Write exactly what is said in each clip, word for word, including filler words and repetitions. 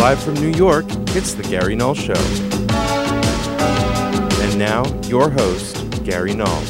Live from New York, it's The Gary Null Show. And now, your host, Gary Null.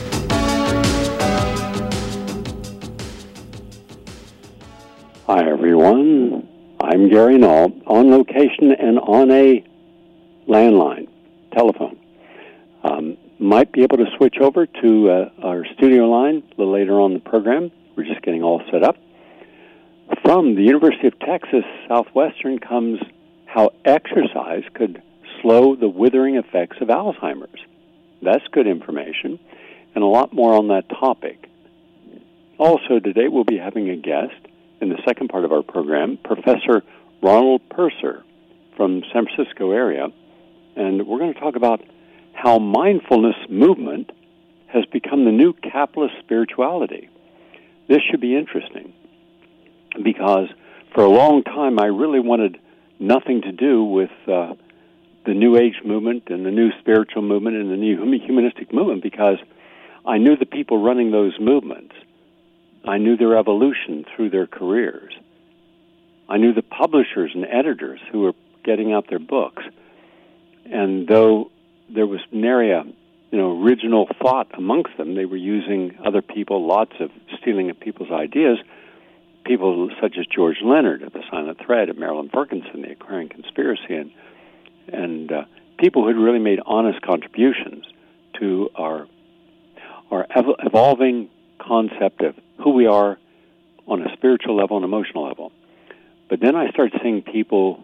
Hi, everyone. I'm Gary Null, on location and on a landline, telephone. Um, might be able to switch over to uh, our studio line a little later on in the program. We're just getting all set up. From the University of Texas Southwestern comes how exercise could slow the withering effects of Alzheimer's. That's good information, and a lot more on that topic. Also, today we'll be having a guest in the second part of our program, Professor Ronald Purser from San Francisco area, and we're going to talk about how mindfulness movement has become the new capitalist spirituality. This should be interesting because for a long time I really wanted nothing to do with uh, the New Age movement and the new spiritual movement and the new humanistic movement because I knew the people running those movements. I knew their evolution through their careers. I knew the publishers and editors who were getting out their books. And though there was nary a you know, original thought amongst them, they were using other people, lots of stealing of people's ideas, people such as George Leonard of The Silent Thread, and Marilyn Ferguson, The Aquarian Conspiracy, and, and uh, people who had really made honest contributions to our, our ev- evolving concept of who we are on a spiritual level and emotional level. But then I started seeing people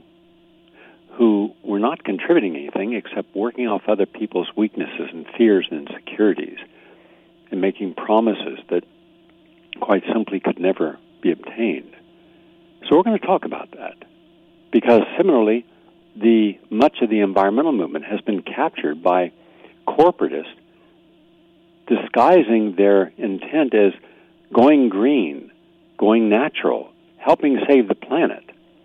who were not contributing anything except working off other people's weaknesses and fears and insecurities and making promises that quite simply could never be obtained. So we're going to talk about that because similarly, the much of the environmental movement has been captured by corporatists disguising their intent as going green, going natural, helping save the planet.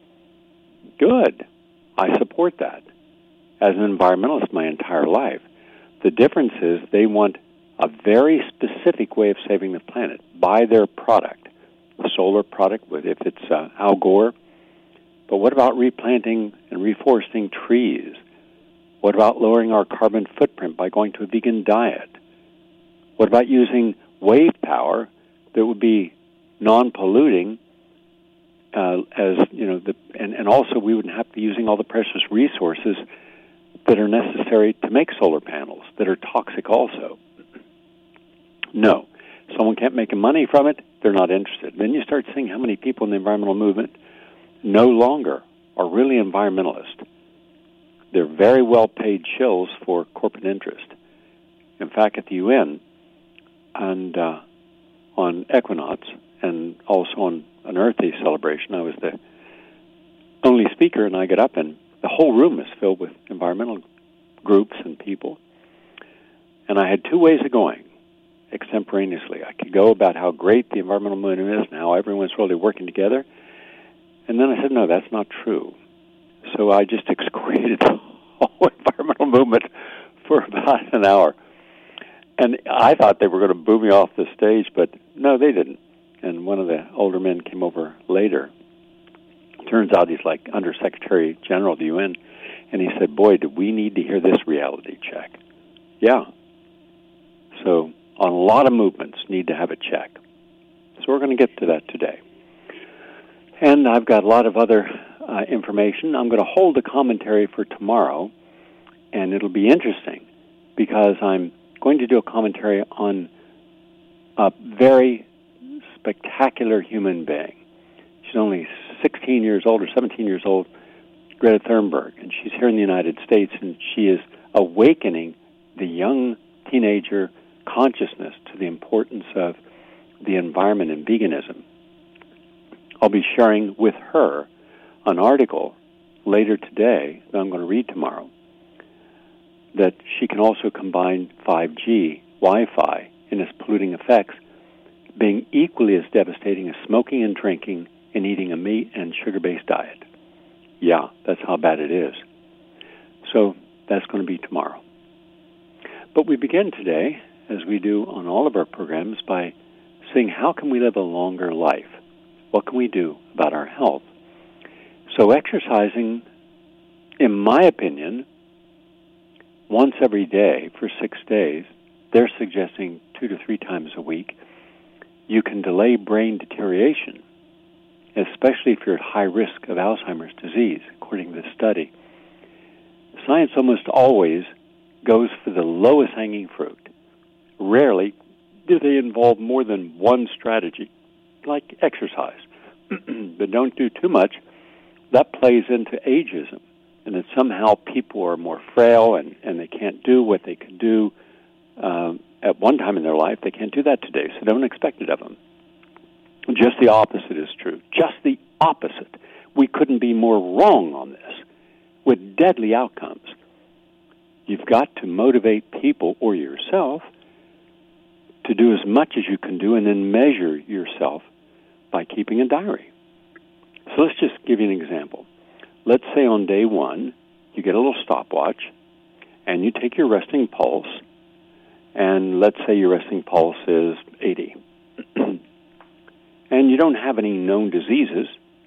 Good. I support that as an environmentalist my entire life. The difference is they want a very specific way of saving the planet. Buy their product, a solar product, if it's uh, Al Gore. But what about replanting and reforesting trees? What about lowering our carbon footprint by going to a vegan diet? What about using wave power that would be non-polluting, uh, as you know, the, and, and also we wouldn't have to be using all the precious resources that are necessary to make solar panels that are toxic also. No, someone can't make money from it, they're not interested. Then you start seeing how many people in the environmental movement no longer are really environmentalists. They're very well-paid shills for corporate interest. In fact, at the U N, and uh, on Equinox, and also on an Earth Day celebration, I was the only speaker, and I got up, and the whole room is filled with environmental groups and people. And I had two ways of going extemporaneously. I could go about how great the environmental movement is and how everyone's really working together. And then I said, no, that's not true. So I just excoriated the whole environmental movement for about an hour. And I thought they were going to boo me off the stage, but no, they didn't. And one of the older men came over later. Turns out he's like Undersecretary General of the U N, and he said, boy, do we need to hear this reality check. Yeah. So on a lot of movements need to have a check. So we're going to get to that today. And I've got a lot of other uh, information. I'm going to hold a commentary for tomorrow, and it'll be interesting because I'm going to do a commentary on a very spectacular human being. She's only sixteen years old or seventeen years old, Greta Thunberg, and she's here in the United States, and she is awakening the young teenager consciousness to the importance of the environment and veganism. I'll be sharing with her an article later today that I'm going to read tomorrow that she can also combine five G Wi-Fi and its polluting effects being equally as devastating as smoking and drinking and eating a meat and sugar-based diet. Yeah, that's how bad it is. So that's going to be tomorrow. But we begin today, as we do on all of our programs, by seeing how can we live a longer life? What can we do about our health? So exercising in my opinion, once every day for six days, they're suggesting two to three times a week, you can delay brain deterioration, especially if you're at high risk of Alzheimer's disease, according to the study. Science almost always goes for the lowest hanging fruit. Rarely do they involve more than one strategy, like exercise. But don't do too much. That plays into ageism, and that somehow people are more frail and, and they can't do what they could do um, at one time in their life. They can't do that today, so don't expect it of them. Just the opposite is true. Just the opposite. We couldn't be more wrong on this, with deadly outcomes. You've got to motivate people or yourself to do as much as you can do and then measure yourself by keeping a diary. So let's just give you an example. Let's say on day one, you get a little stopwatch, and you take your resting pulse, and let's say your resting pulse is eighty. And you don't have any known diseases.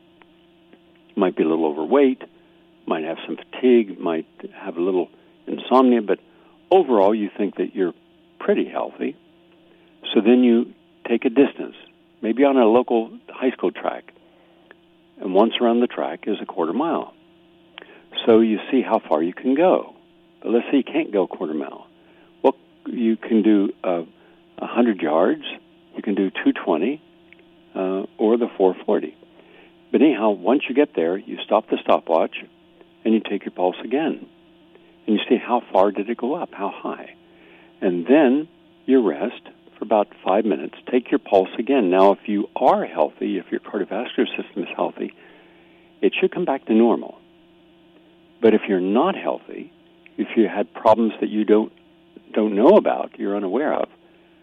You might be a little overweight, might have some fatigue, might have a little insomnia, but overall you think that you're pretty healthy. So then you take a distance, maybe on a local high school track, and once around the track is a quarter mile. So you see how far you can go. But let's say you can't go a quarter mile. Well, you can do uh, one hundred yards, you can do two twenty, uh, or the four forty. But anyhow, once you get there, you stop the stopwatch, and you take your pulse again. And you see how far did it go up, how high. And then you rest for about five minutes, take your pulse again. Now, if you are healthy, if your cardiovascular system is healthy, it should come back to normal. But if you're not healthy, if you had problems that you don't don't know about, you're unaware of,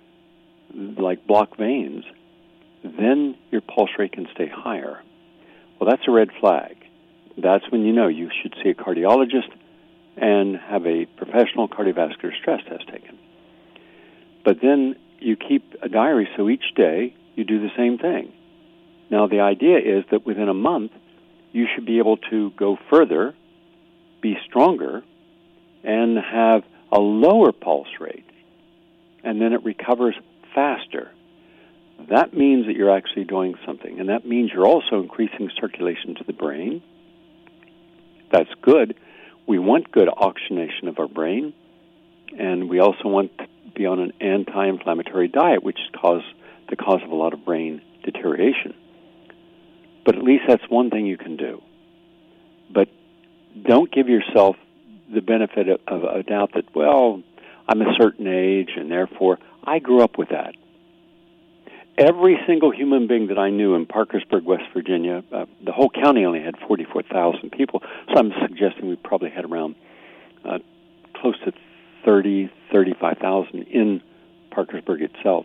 like blocked veins, then your pulse rate can stay higher. Well, that's a red flag. That's when you know you should see a cardiologist and have a professional cardiovascular stress test taken. But then you keep a diary, so each day you do the same thing. Now, the idea is that within a month, you should be able to go further, be stronger, and have a lower pulse rate, and then it recovers faster. That means that you're actually doing something, and that means you're also increasing circulation to the brain. That's good. We want good oxygenation of our brain, and we also want to be on an anti-inflammatory diet, which is cause, the cause of a lot of brain deterioration. But at least that's one thing you can do. But don't give yourself the benefit of, of a doubt that, well, I'm a certain age, and therefore I grew up with that. Every single human being that I knew in Parkersburg, West Virginia, uh, the whole county only had forty-four thousand people, so I'm suggesting we probably had around uh, close to thirty, thirty-five thousand in Parkersburg itself.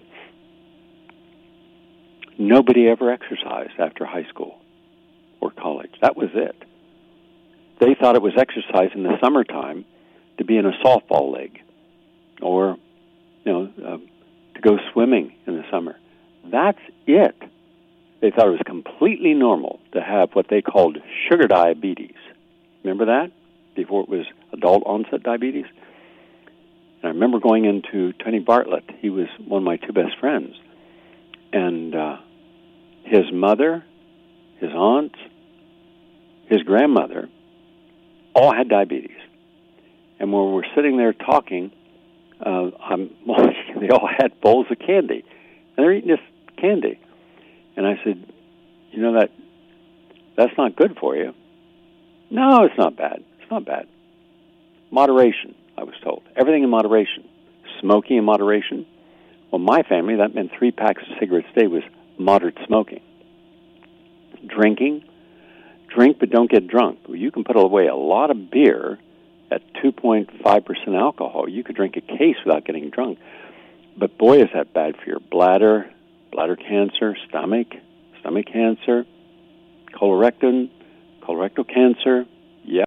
Nobody ever exercised after high school or college. That was it. They thought it was exercise in the summertime to be in a softball league or, you know, uh, to go swimming in the summer. That's it. They thought it was completely normal to have what they called sugar diabetes. Remember that? Before it was adult-onset diabetes? And I remember going into Tony Bartlett. He was one of my two best friends. And uh, his mother, his aunts, his grandmother all had diabetes. And when we're sitting there talking, uh, I'm, they all had bowls of candy. And they're eating this candy. And I said, you know, that that's not good for you. No, it's not bad. It's not bad. Moderation, I was told. Everything in moderation. Smoking in moderation. Well, my family, that meant three packs of cigarettes a day was moderate smoking. Drinking. Drink, but don't get drunk. Well, you can put away a lot of beer at two point five percent alcohol. You could drink a case without getting drunk. But boy, is that bad for your bladder, bladder cancer, stomach, stomach cancer, colorectal, colorectal cancer. Yeah.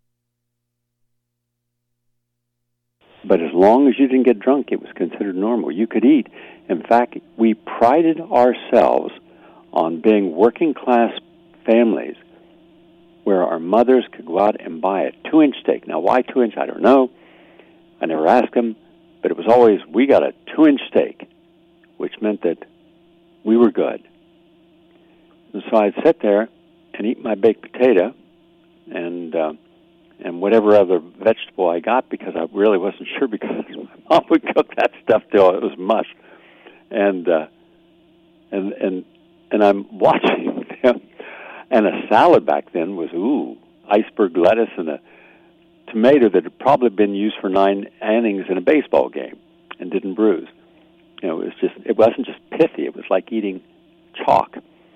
But as long as you didn't get drunk, it was considered normal. You could eat. In fact, we prided ourselves on being working class families where our mothers could go out and buy a two-inch steak. Now, why two-inch? I don't know. I never asked them, but it was always, we got a two-inch steak, which meant that we were good. And so I'd sit there and eat my baked potato and uh, and whatever other vegetable I got, because I really wasn't sure, because my mom would cook that stuff till it was mush. And uh, and and and I'm watching them. And a salad back then was, ooh, iceberg lettuce and a tomato that had probably been used for nine innings in a baseball game and didn't bruise. You know, it was just, it wasn't just pithy. It was like eating chalk.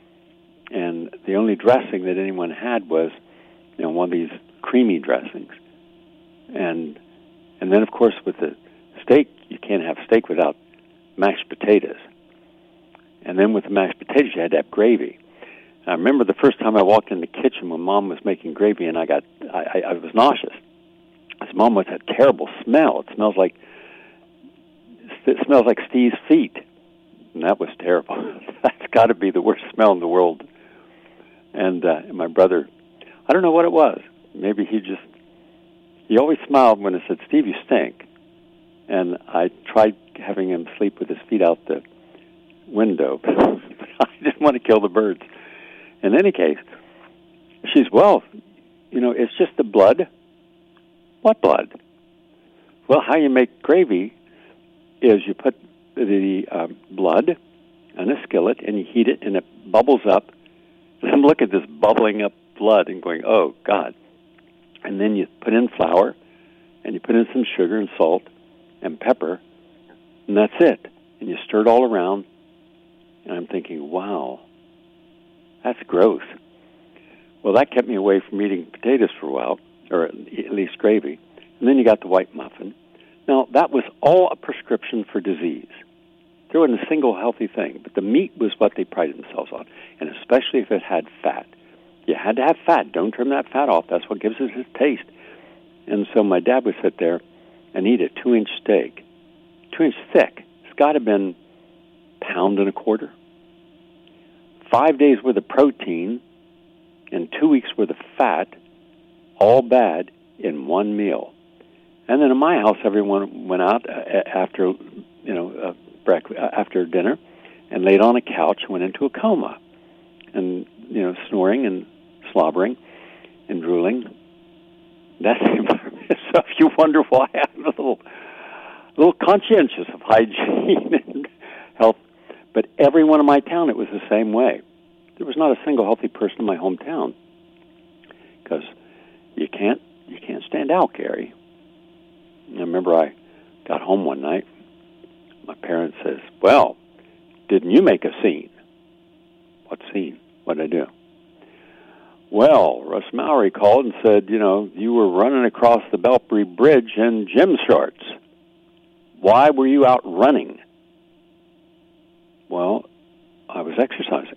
And the only dressing that anyone had was, you know, one of these creamy dressings. And and then, of course, with the steak, you can't have steak without mashed potatoes. And then with the mashed potatoes, you had to have gravy. I remember the first time I walked in the kitchen when Mom was making gravy, and I got, I, I, I was nauseous. Because Mom was that terrible smell. It smells like, it smells like Steve's feet. And that was terrible. That's got to be the worst smell in the world. And, uh, and my brother, I don't know what it was. Maybe he just, he always smiled when I said, Steve, you stink. And I tried having him sleep with his feet out the window, but I didn't want to kill the birds. In any case, she's, well, you know, it's just the blood. What blood? Well, how you make gravy is you put the uh, blood in a skillet and you heat it and it bubbles up. And I'm looking at this bubbling up blood and going, oh, God. And then you put in flour and you put in some sugar and salt and pepper, and that's it. And you stir it all around. And I'm thinking, wow, that's gross. Well, that kept me away from eating potatoes for a while, or at least gravy. And then you got the white muffin. Now, that was all a prescription for disease. There wasn't a single healthy thing, but the meat was what they prided themselves on, and especially if it had fat. You had to have fat. Don't trim that fat off. That's what gives it its taste. And so my dad would sit there and eat a two-inch steak, two-inch thick. It's got to have been a pound and a quarter. Five days worth of protein and two weeks worth of fat, all bad, in one meal. And then in my house, everyone went out after, you know, uh, breakfast, after dinner, and laid on a couch and went into a coma, and you know, snoring and slobbering and drooling. That's the environment. So if you wonder why I'm a little, a little conscientious of hygiene and health, but everyone in my town, it was the same way. There was not a single healthy person in my hometown, because you can't, you can't stand out, Gary. I remember I got home one night. My parents says, well, didn't you make a scene? What scene? What did I do? Well, Russ Mallory called and said, you know, you were running across the Belpre Bridge in gym shorts. Why were you out running? Well, I was exercising.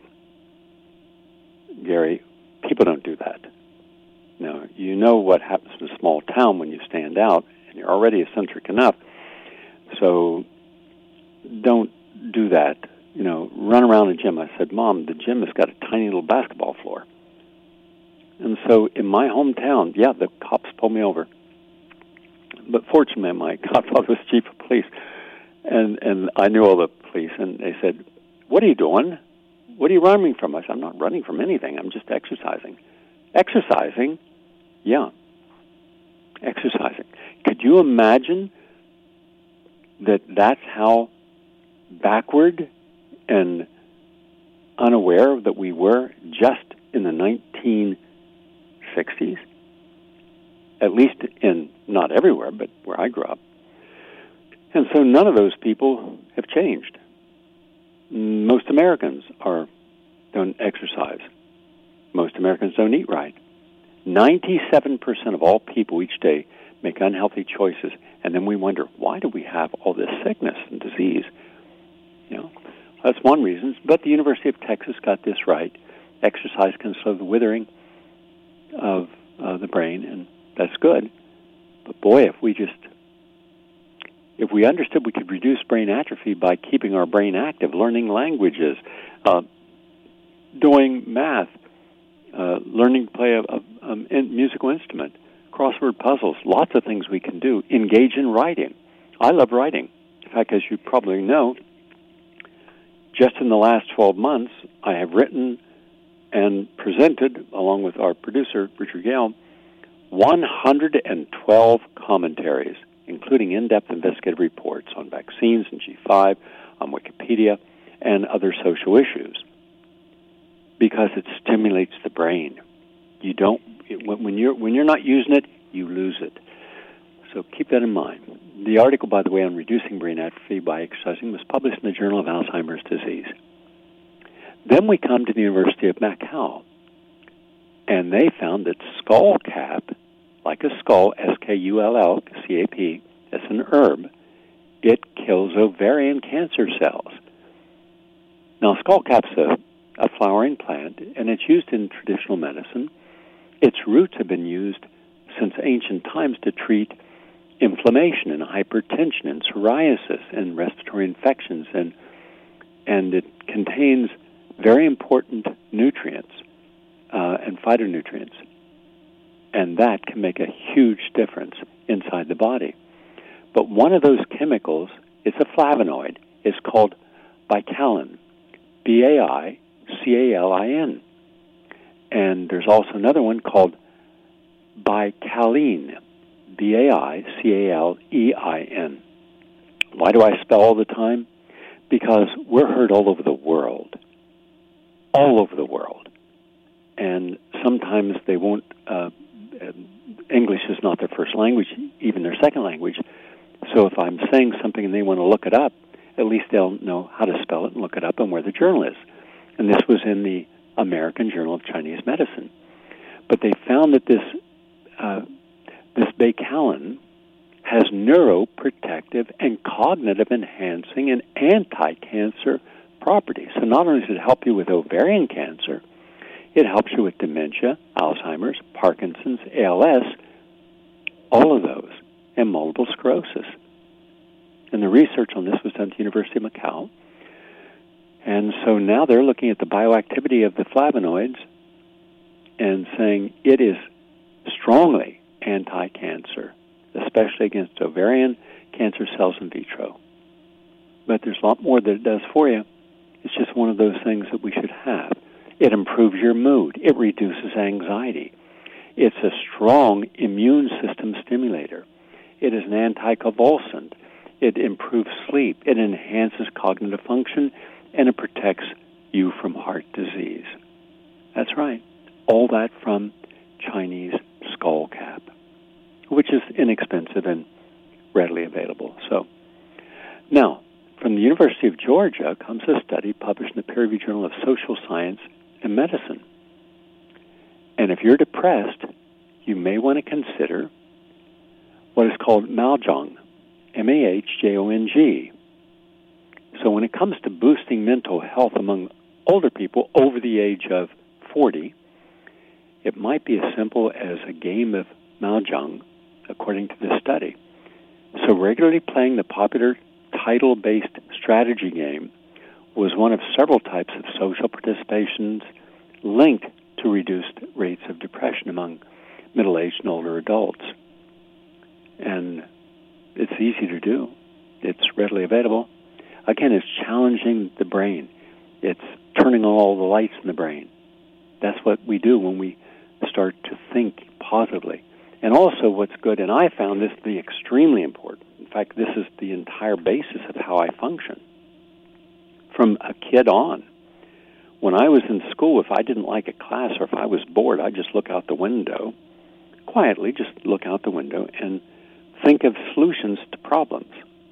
Gary, people don't do that. Now, you know what happens in a small town when you stand out, and you're already eccentric enough. So don't do that. You know, run around the gym. I said, Mom, the gym has got a tiny little basketball floor. And so in my hometown, yeah, the cops pulled me over. But fortunately, my godfather was chief of police, and, and I knew all the police, and they said, what are you doing? What are you running from? I said, I'm not running from anything. I'm just exercising. Exercising? Yeah. Exercising. Could you imagine that that's how backward and unaware that we were just in the nineteen sixties? At least in, not everywhere, but where I grew up. And so none of those people have changed. Most Americans are don't exercise. Most Americans don't eat right. ninety-seven percent of all people each day make unhealthy choices, and then we wonder, why do we have all this sickness and disease? You know, that's one reason. But the University of Texas got this right. Exercise can slow the withering of uh, the brain, and that's good. But boy, if we just, if we understood we could reduce brain atrophy by keeping our brain active, learning languages, uh, doing math, uh, learning to play a, a, a musical instrument, crossword puzzles, lots of things we can do. Engage in writing. I love writing. In fact, as you probably know, just in the last twelve months, I have written and presented, along with our producer, Richard Gale, one hundred twelve commentaries, including in-depth investigative reports on vaccines and G five, on Wikipedia, and other social issues, because it stimulates the brain. You don't when you're when you're not using it, you lose it. So keep that in mind. The article, by the way, on reducing brain atrophy by exercising was published in the Journal of Alzheimer's Disease. Then we come to the University of Macau, and they found that skull cap, like a skull, S K U L L, C A P, that's an herb, it kills ovarian cancer cells. Now, skull cap's a, a flowering plant, and it's used in traditional medicine. Its roots have been used since ancient times to treat inflammation and hypertension and psoriasis and respiratory infections, and and it contains very important nutrients uh, and phytonutrients, and that can make a huge difference inside the body. But one of those chemicals is a flavonoid. It's called Bicalin, B A I C A L I N. And there's also another one called Bicalene, B A I C A L E I N. Why do I spell all the time? Because we're heard all over the world. All over the world. And sometimes they won't, uh, English is not their first language, even their second language. So if I'm saying something and they want to look it up, at least they'll know how to spell it and look it up and where the journal is. And this was in the American Journal of Chinese Medicine. But they found that this uh, this Bicalin has neuroprotective and cognitive enhancing and anti-cancer properties. So not only does it help you with ovarian cancer, it helps you with dementia, Alzheimer's, Parkinson's, A L S, all of those, and multiple sclerosis. And the research on this was done at the University of Macau. And so now they're looking at the bioactivity of the flavonoids and saying it is strongly anti-cancer, especially against ovarian cancer cells in vitro. But there's a lot more that it does for you. It's just one of those things that we should have. It improves your mood. It reduces anxiety. It's a strong immune system stimulator. It is an anticonvulsant. It improves sleep. It enhances cognitive function, and it protects you from heart disease. That's right. All that from Chinese skull cap, which is inexpensive and readily available. So, now, from the University of Georgia comes a study published in the peer-reviewed Journal of Social Science and Medicine. And if you're depressed, you may want to consider what is called Mahjong, M A H J O N G. So when it comes to boosting mental health among older people over the age of forty, it might be as simple as a game of Mahjong, according to this study. So regularly playing the popular title-based strategy game was one of several types of social participations linked to reduced rates of depression among middle-aged and older adults. And it's easy to do. It's readily available. Again, it's challenging the brain. It's turning on all the lights in the brain. That's what we do when we start to think positively. And also what's good, and I found this to be extremely important. In fact, this is the entire basis of how I function. From a kid on, when I was in school, if I didn't like a class or if I was bored, I'd just look out the window, quietly just look out the window and think of solutions to problems.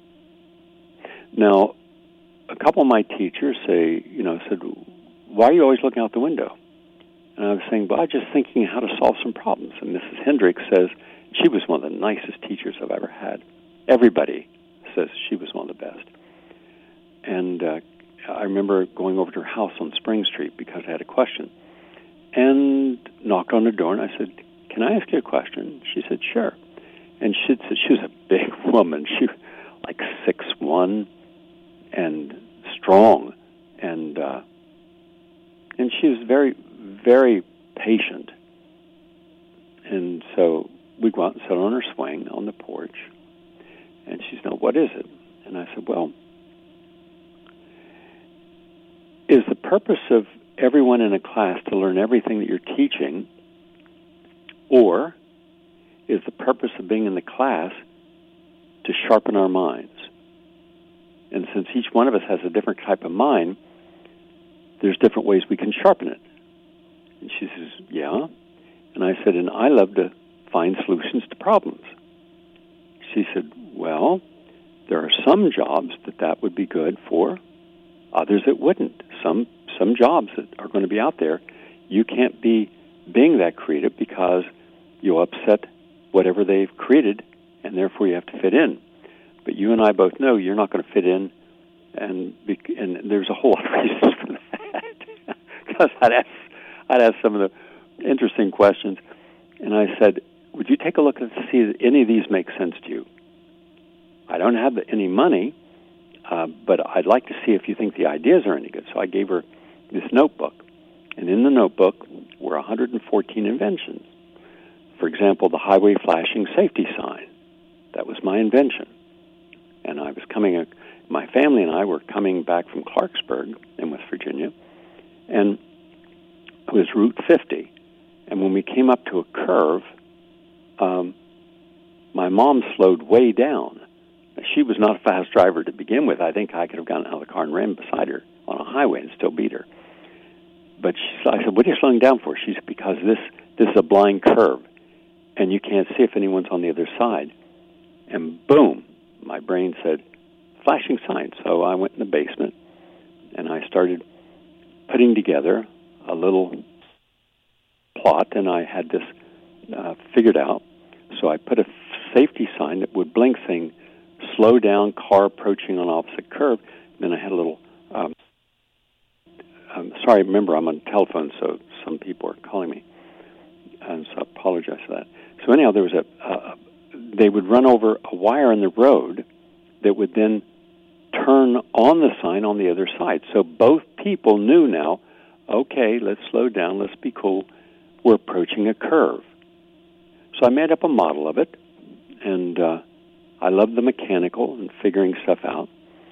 Now, a couple of my teachers say, you know, said, why are you always looking out the window? And I was saying, well, I'm just thinking how to solve some problems. And Missus Hendricks says she was one of the nicest teachers I've ever had. Everybody says she was one of the best. And uh, I remember going over to her house on Spring Street because I had a question. And knocked on the door, and I said, can I ask you a question? She said, sure. And she said, she was a big woman. She was like six one and strong. And uh, and she was very, very patient. And so we go out and sit on her swing on the porch. And she said, "No, what is it?" And I said, "Well, is the purpose of everyone in a class to learn everything that you're teaching, or is the purpose of being in the class to sharpen our minds? And since each one of us has a different type of mind, there's different ways we can sharpen it." And she says, "Yeah." And I said, "And I love to find solutions to problems." She said, "Well, there are some jobs that that would be good for, others it wouldn't. Some some jobs that are going to be out there, you can't be being that creative because you'll upset whatever they've created, and therefore you have to fit in. But you and I both know you're not going to fit in, and be, and there's a whole lot of reasons for that." Because I'd ask, I'd ask some of the interesting questions, and I said, "Would you take a look and see if any of these make sense to you? I don't have any money, uh, but I'd like to see if you think the ideas are any good." So I gave her this notebook, and in the notebook were one hundred fourteen inventions. For example, the highway flashing safety sign. That was my invention. And I was coming, my family and I were coming back from Clarksburg in West Virginia, and it was Route fifty. And when we came up to a curve, um, my mom slowed way down. She was not a fast driver to begin with. I think I could have gotten out of the car and ran beside her on a highway and still beat her. But she, I said, "What are you slowing down for?" She said, "Because this, this is a blind curve, and you can't see if anyone's on the other side." And boom, my brain said, flashing sign. So I went in the basement, and I started putting together a little plot, and I had this uh, figured out. So I put a safety sign that would blink saying, "Slow down, car approaching on opposite curve." And then I had a little, um, um, sorry, remember I'm on telephone, so some people are calling me, and so I apologize for that. So anyhow, there was a, uh, they would run over a wire in the road that would then turn on the sign on the other side. So both people knew now, okay, let's slow down, let's be cool, we're approaching a curve. So I made up a model of it, and uh, I loved the mechanical and figuring stuff out.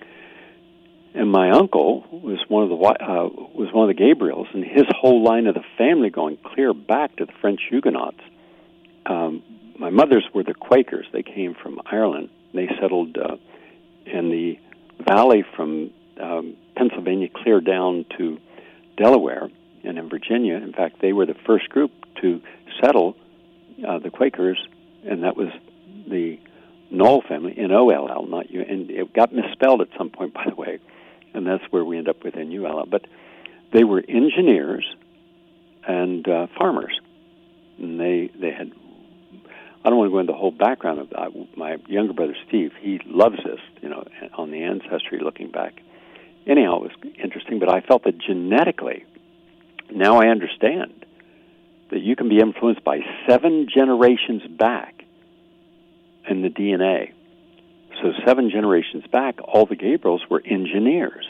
And my uncle was one of the uh, was one of the Gabriels, and his whole line of the family going clear back to the French Huguenots. Um, my mother's were the Quakers. They came from Ireland. They settled uh, in the valley from um, Pennsylvania clear down to Delaware and in Virginia. In fact, they were the first group to settle, uh, the Quakers, and that was the Knoll family, N O L L, not U. And it got misspelled at some point, by the way, and that's where we end up with N U L L. But they were engineers and uh, farmers, and they they had. I don't want to go into the whole background of uh, my younger brother Steve. He loves this, you know, on the ancestry looking back. Anyhow, it was interesting, but I felt that genetically, now I understand that you can be influenced by seven generations back in the D N A. So seven generations back, all the Gabriels were engineers.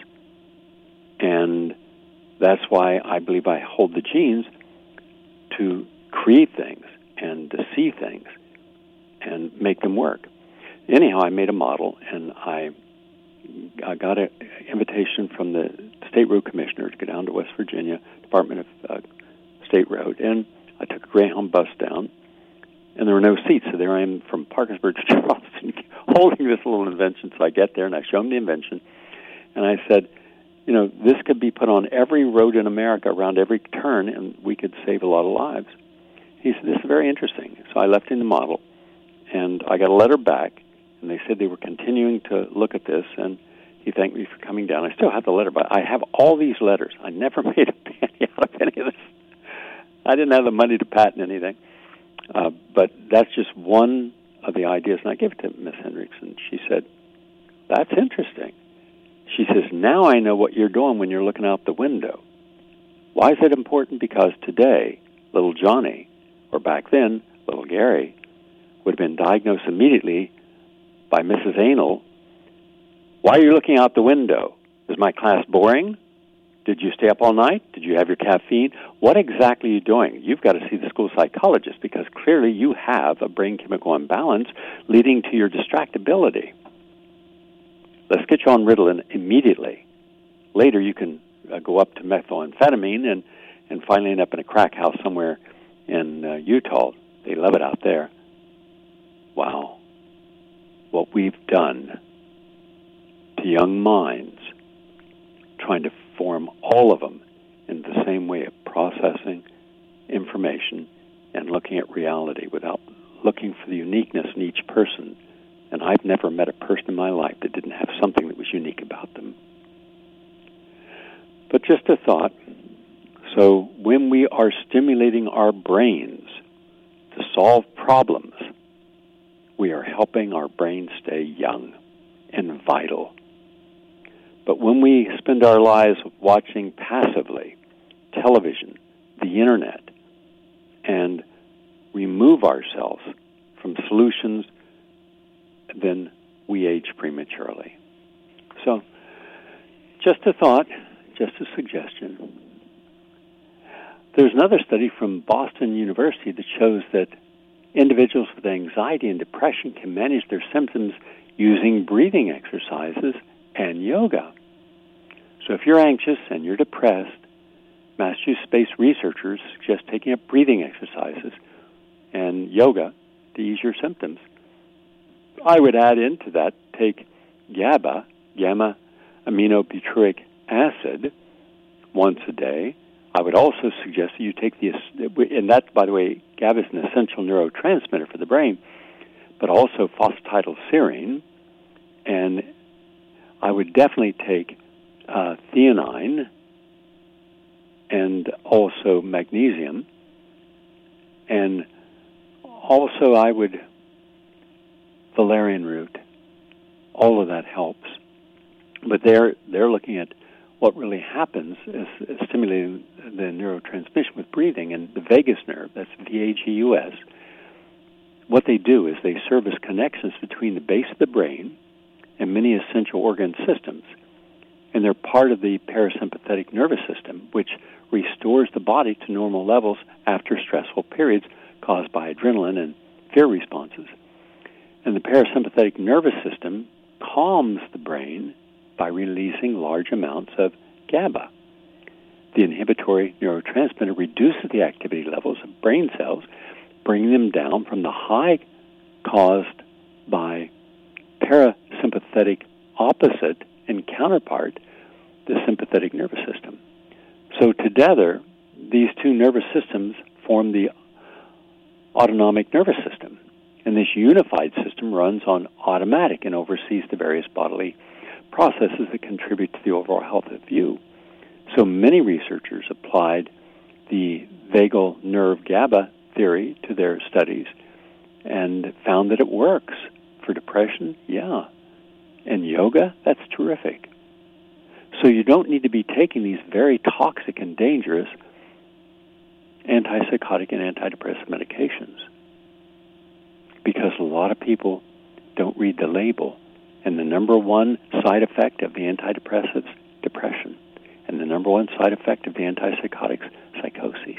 And that's why I believe I hold the genes to create things and to see things and make them work. Anyhow, I made a model, and I, I got an invitation from the State Road Commissioner to go down to West Virginia, Department of uh, State Road, and I took a Greyhound bus down, and there were no seats, so there I am from Parkersburg to Charleston holding this little invention. So I get there, and I show him the invention, and I said, you know, this could be put on every road in America around every turn, and we could save a lot of lives. He said, this is very interesting. So I left him the model, and I got a letter back, and they said they were continuing to look at this, and he thanked me for coming down. I still have the letter, but I have all these letters. I never made a penny out of any of this. I didn't have the money to patent anything. Uh, but that's just one of the ideas, and I gave it to Miss Hendricks, and she said, that's interesting. She says, now I know what you're doing when you're looking out the window. Why is it important? Because today, little Johnny, or back then, little Gary, would have been diagnosed immediately by Missus Anal. Why are you looking out the window? Is my class boring? Did you stay up all night? Did you have your caffeine? What exactly are you doing? You've got to see the school psychologist because clearly you have a brain chemical imbalance leading to your distractibility. Let's get you on Ritalin immediately. Later you can uh, go up to methamphetamine and, and finally end up in a crack house somewhere in uh, Utah. They love it out there. Wow. What we've done to young minds, trying to form all of them in the same way of processing information and looking at reality without looking for the uniqueness in each person. And I've never met a person in my life that didn't have something that was unique about them. But just a thought. So when we are stimulating our brains to solve problems, we are helping our brains stay young and vital. But when we spend our lives watching passively television, the internet, and remove ourselves from solutions, then we age prematurely. So, just a thought, just a suggestion. There's another study from Boston University that shows that individuals with anxiety and depression can manage their symptoms using breathing exercises and yoga. So if you're anxious and you're depressed, Massachusetts-based researchers suggest taking up breathing exercises and yoga to ease your symptoms. I would add into that, take GABA, gamma aminobutyric acid, once a day. I would also suggest that you take the, and that, by the way, GABA is an essential neurotransmitter for the brain, but also phosphatidylserine, and I would definitely take uh, theanine and also magnesium, and also I would valerian root. All of that helps, but they're they're looking at what really happens is, is stimulating the neurotransmission with breathing, and the vagus nerve, that's V A G U S, what they do is they serve as connections between the base of the brain and many essential organ systems. And they're part of the parasympathetic nervous system, which restores the body to normal levels after stressful periods caused by adrenaline and fear responses. And the parasympathetic nervous system calms the brain by releasing large amounts of GABA. The inhibitory neurotransmitter reduces the activity levels of brain cells, bringing them down from the high caused by parasympathetic opposite and counterpart, the sympathetic nervous system. So together, these two nervous systems form the autonomic nervous system. And this unified system runs on automatic and oversees the various bodily processes that contribute to the overall health of you. So many researchers applied the vagal nerve GABA theory to their studies and found that it works. For depression, yeah. And yoga, that's terrific. So you don't need to be taking these very toxic and dangerous antipsychotic and antidepressant medications, because a lot of people don't read the label. And the number one side effect of the antidepressants, depression. And the number one side effect of the antipsychotics, psychoses.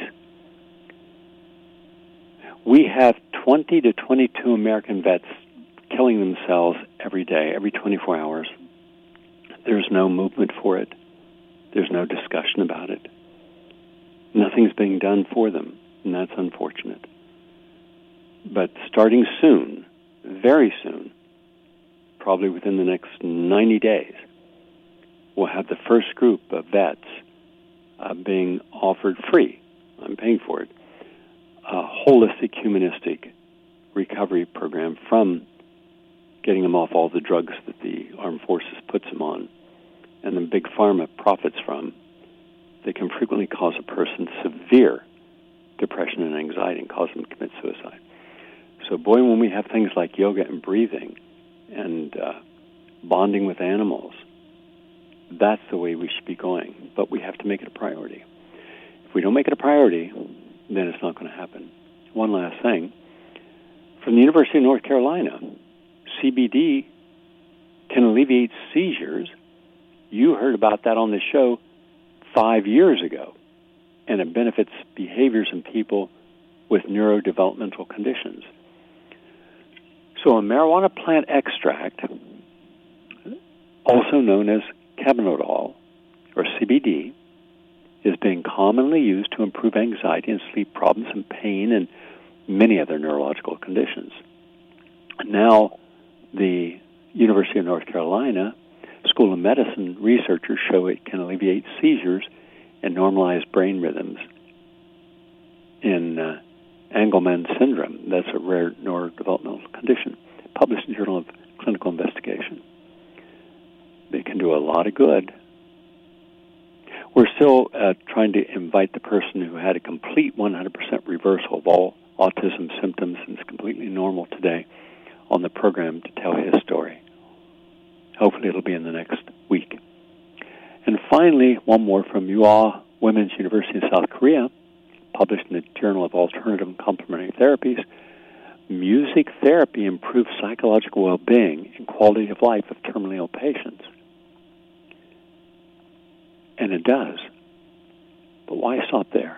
We have twenty to twenty-two American vets killing themselves every day, every twenty-four hours. There's no movement for it. There's no discussion about it. Nothing's being done for them, and that's unfortunate. But starting soon, very soon, probably within the next ninety days, we'll have the first group of vets uh, being offered free, I'm paying for it, a holistic humanistic recovery program from getting them off all the drugs that the armed forces puts them on and the big pharma profits from. They can frequently cause a person severe depression and anxiety and cause them to commit suicide. So boy, when we have things like yoga and breathing and uh, bonding with animals, that's the way we should be going. But we have to make it a priority. If we don't make it a priority, then it's not going to happen. One last thing. From the University of North Carolina, C B D can alleviate seizures. You heard about that on the show five years ago, and it benefits behaviors in people with neurodevelopmental conditions. So a marijuana plant extract, also known as cannabinol, or C B D, is being commonly used to improve anxiety and sleep problems and pain and many other neurological conditions. Now, the University of North Carolina School of Medicine researchers show it can alleviate seizures and normalize brain rhythms in uh, Angelman syndrome. That's a rare neurodevelopmental condition, published in the Journal of Clinical Investigation. They can do a lot of good. We're still uh, trying to invite the person who had a complete one hundred percent reversal of all autism symptoms and is completely normal today on the program to tell his story. Hopefully it'll be in the next week. And finally, one more from Ua Women's University in South Korea, published in the Journal of Alternative and Complementary Therapies. Music therapy improves psychological well-being and quality of life of terminally ill patients. And it does. But why stop there?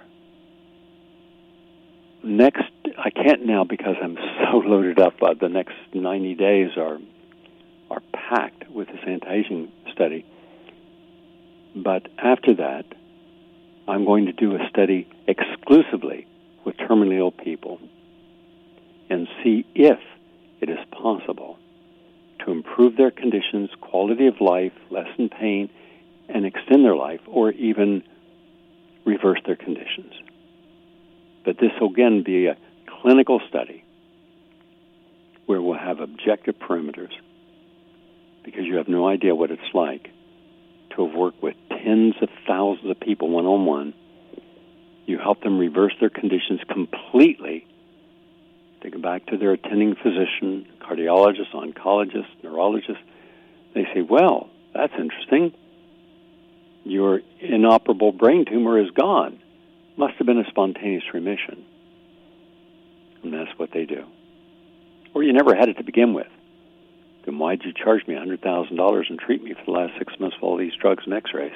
Next, I can't now because I'm so loaded up. Uh, the next ninety days are are packed with this anti-aging study. But after that, I'm going to do a study exclusively with terminally ill people and see if it is possible to improve their conditions, quality of life, lessen pain, and extend their life, or even reverse their conditions. But this will again be a clinical study where we'll have objective parameters, because you have no idea what it's like to have worked with tens of thousands of people one-on-one. You help them reverse their conditions completely. They go back to their attending physician, cardiologist, oncologist, neurologist. They say, well, that's interesting. Your inoperable brain tumor is gone. Must have been a spontaneous remission. And that's what they do. Or you never had it to begin with. Then why'd you charge me one hundred thousand dollars and treat me for the last six months with all these drugs and x-rays?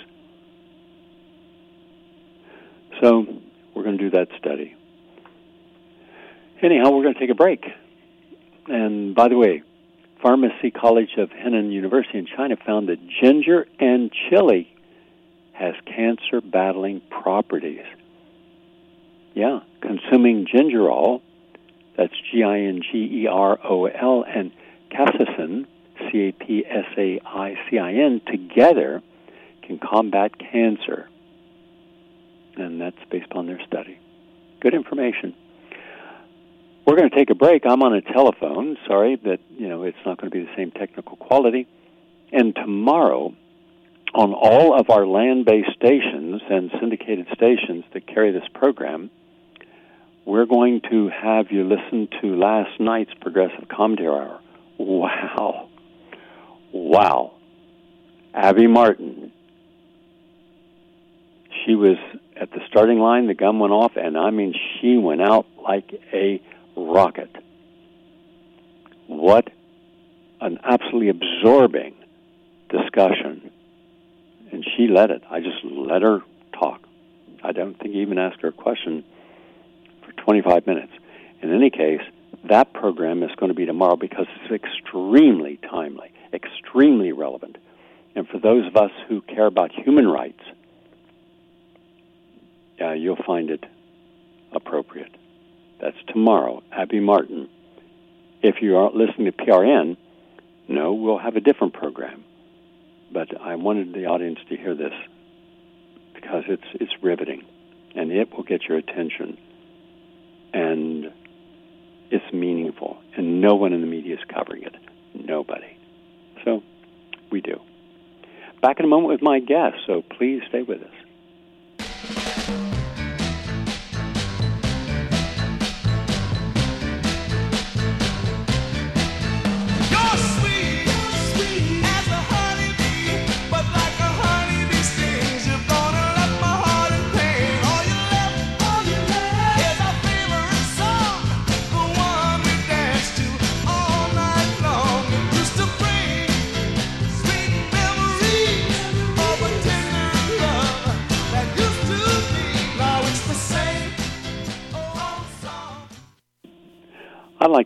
So we're going to do that study. Anyhow, we're going to take a break. And by the way, Pharmacy College of Henan University in China found that ginger and chili has cancer-battling properties. Yeah, consuming gingerol, that's G I N G E R O L, and capsaicin, C A P S A I C I N, together can combat cancer. And that's based upon their study. Good information. We're going to take a break. I'm on a telephone. Sorry that, you know, it's not going to be the same technical quality. And tomorrow, on all of our land-based stations and syndicated stations that carry this program, we're going to have you listen to last night's Progressive Commentary Hour. Wow. Wow. Abby Martin. She was at the starting line, the gun went off, and I mean, she went out like a rocket. What an absolutely absorbing discussion. And she led it. I just let her talk. I don't think you even asked her a question for twenty-five minutes. In any case, that program is going to be tomorrow because it's extremely timely, extremely relevant. And for those of us who care about human rights, yeah, you'll find it appropriate. That's tomorrow, Abby Martin. If you are listening to P R N, no, we'll have a different program. But I wanted the audience to hear this because it's it's riveting, and it will get your attention, and it's meaningful, and no one in the media is covering it. Nobody. So we do. Back in a moment with my guest, so please stay with us. Love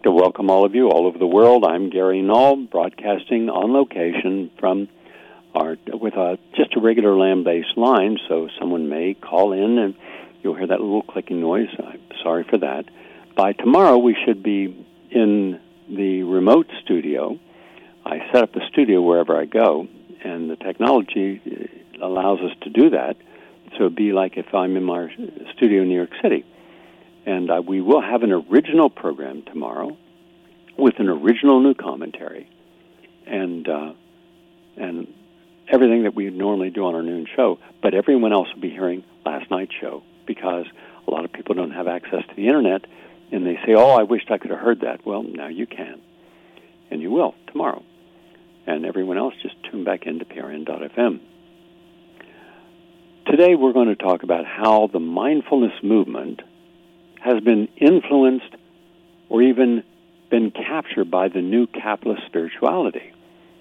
like to welcome all of you all over the world. I'm Gary Null, broadcasting on location from our with a just a regular land-based line, so someone may call in and you'll hear that little clicking noise. I'm sorry for that. By tomorrow, we should be in the remote studio. I set up the studio wherever I go, and the technology allows us to do that. So it'd be like if I'm in my studio in New York City. And uh, we will have an original program tomorrow with an original new commentary and uh, and everything that we normally do on our noon show. But everyone else will be hearing last night's show because a lot of people don't have access to the Internet, and they say, oh, I wished I could have heard that. Well, now you can, and you will tomorrow. And everyone else just tune back into P R N dot F M. Today we're going to talk about how the mindfulness movement has been influenced or even been captured by the new capitalist spirituality.